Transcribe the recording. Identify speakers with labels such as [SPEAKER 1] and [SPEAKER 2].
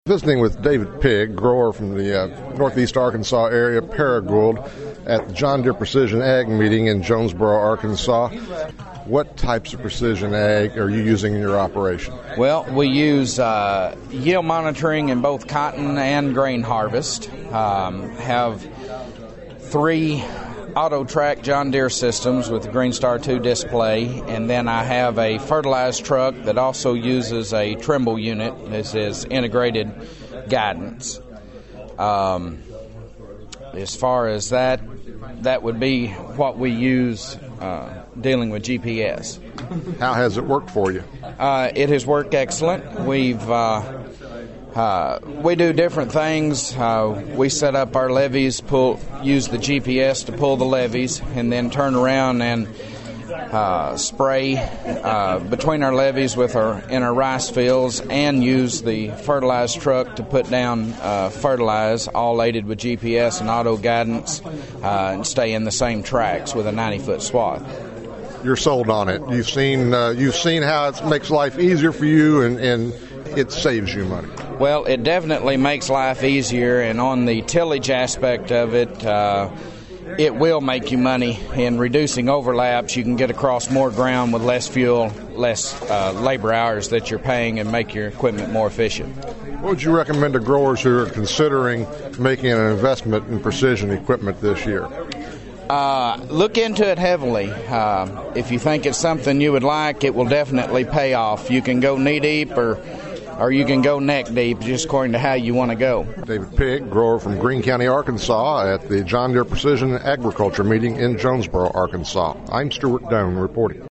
[SPEAKER 1] Visiting with David Pigg, grower from the northeast Arkansas area, Paragould, at the John Deere Precision Ag meeting in Jonesboro, Arkansas. What types of precision ag are you using in your operation?
[SPEAKER 2] Well, we use yield monitoring in both cotton and grain harvest. Have 3 auto-track John Deere systems with the Greenstar 2 display, and then I have a fertilized truck that also uses a Trimble unit. This is integrated guidance. As far as that would be what we use dealing with GPS.
[SPEAKER 1] How has it worked for you?
[SPEAKER 2] It has worked excellent. We do different things. We set up our levees, use the GPS to pull the levees, and then turn around and spray between our levees in our rice fields, and use the fertilized truck to put down fertilize, all aided with GPS and auto guidance, and stay in the same tracks with a 90-foot swath.
[SPEAKER 1] You're sold on it. You've seen how it makes life easier for you, and it saves you money.
[SPEAKER 2] Well, it definitely makes life easier, and on the tillage aspect of it, it will make you money. In reducing overlaps, you can get across more ground with less fuel, less labor hours that you're paying, and make your equipment more efficient.
[SPEAKER 1] What would you recommend to growers who are considering making an investment in precision equipment this year?
[SPEAKER 2] Look into it heavily. If you think it's something you would like, it will definitely pay off. You can go knee deep or you can go neck deep, just according to how you want to go.
[SPEAKER 1] David Pigg, grower from Greene County, Arkansas, at the John Deere Precision Agriculture meeting in Jonesboro, Arkansas. I'm Stuart Doan reporting.